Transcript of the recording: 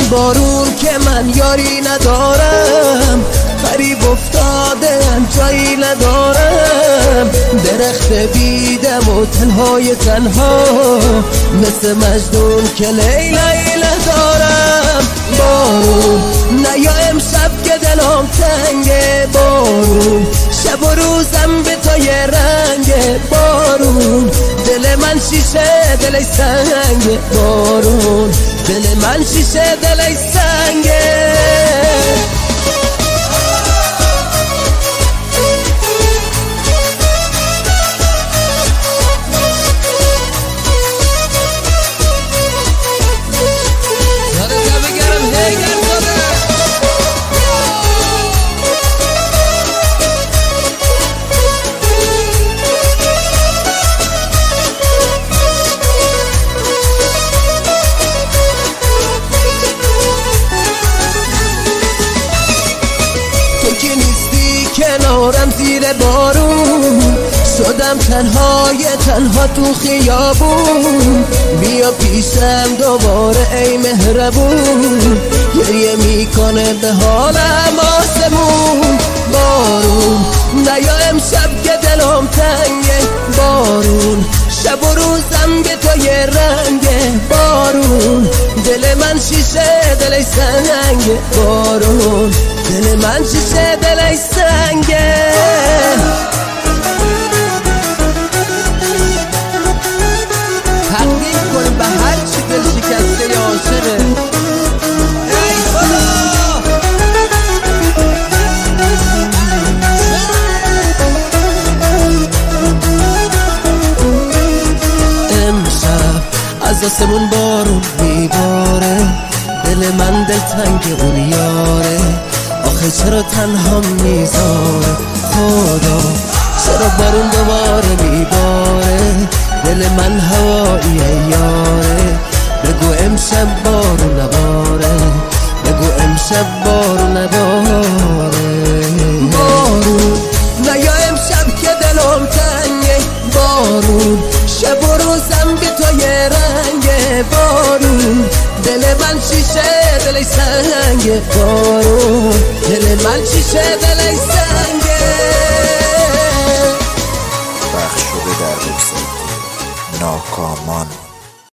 بارون که من یاری ندارم، غریب افتادم جایی ندارم، درخت بیدم و تنهای تنها، مثل مجنون که لیلی ندارم. بارون نیا امشب که دلم تنگه، بارون شب و روزم به تو یه رنگه، بارون دل من شیشه دلش سنگه، بارون دل من شیشه دلش سنگه. که نیستی کنارم زیر بارون، شدم تنهای تنها تو خیابون، بیا پیشم دوباره ای مهربون، گریه میکنه به حالم آسمون. بارون نیا امشب که دلم تنگه، بارون شب و روزم به تو یه رنگه، بارون دل من شیشه دلش سنگه، بارون دل من شیشه دلش سنگه. تقدیم کن به هر چی دل شکسته یا عاشقه. ای خدا امشب از آسمون بارون میباره، دل من دلتنگ اون یاره، آخه چرا تنها میذاره خدا، چرا بارون دوباره میباره، دل من هواییه یاره، بگو امشب بارون نباره، بگو امشب بارون نباره. بارون نیا امشب که دلم تنگه، بارون شب و روزم به تو یه رنگه، بارون دل من شیشه دلش سنگه، بارون دل من شیشه دلش سنگه. بخش شده در وبسایت ناکامان.